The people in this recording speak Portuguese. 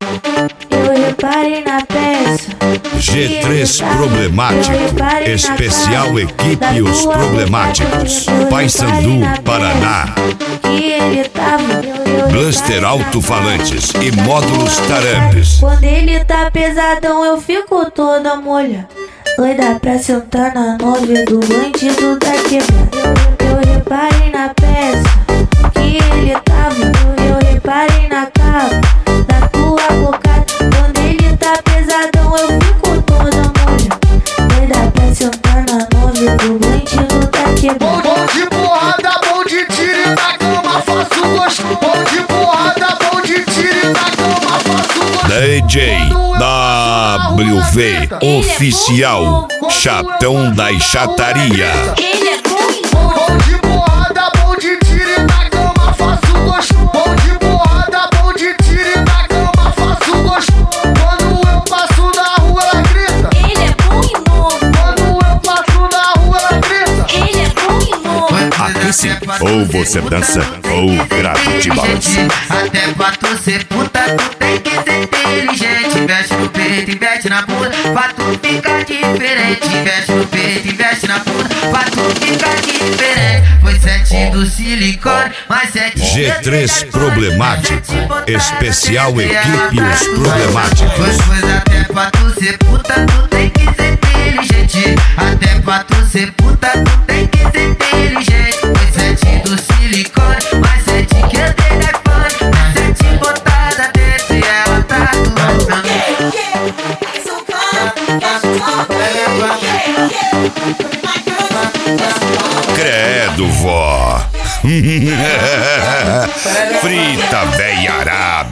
Eu reparei na peça. G3 Problemático, especial equipe Os Problemáticos, Paysandu, Paraná. Que ele tava. Blaster alto-falantes e módulos Tarampes. Quando ele tá pesadão eu fico toda molha. Doida pra sentar na nove do bandido da quebrada. Eu reparei na peça que ele tava. Eu reparei na capa da tua boca. Quando ele tá pesadão eu fico toda molha. Doida pra sentar na nove do bandido da quebrada. Bom de porrada, bom de tiro e na cama faço gosto. Bom de porrada, bom de tiro e na cama faço gosto. DJ WV Oficial, Chatão da Chataria. Bom de porrada, bom de tiro e na cama faço gosto. Bom de porrada, bom de tiro e na cama faço gosto. Quando eu passo na rua ela grita. Ele é bom e novo. Quando eu passo na rua ela grita. Ele é bom e novo. Aqui sim, ou você dança ou grave de balança. Até pra tu ser puta, tu tem que ser inteligente. Investe no peito, investe na bunda, pra tu ficar diferente. Investe no peito, investe na bunda, pra tu ficar diferente. Foi 7 do silicone, mais 7 G3 Problemático, especial equipe Os Problemáticos. Pois até pra tu ser puta, tu tem que ser inteligente. Até pra tu ser puta, tu tem que ser inteligente. Foi 7 do silicone, mais 7 que eu dei da iPhone. Mais 7 botada dentro e ela tá doando. Credo, vó. Frita, véia arada.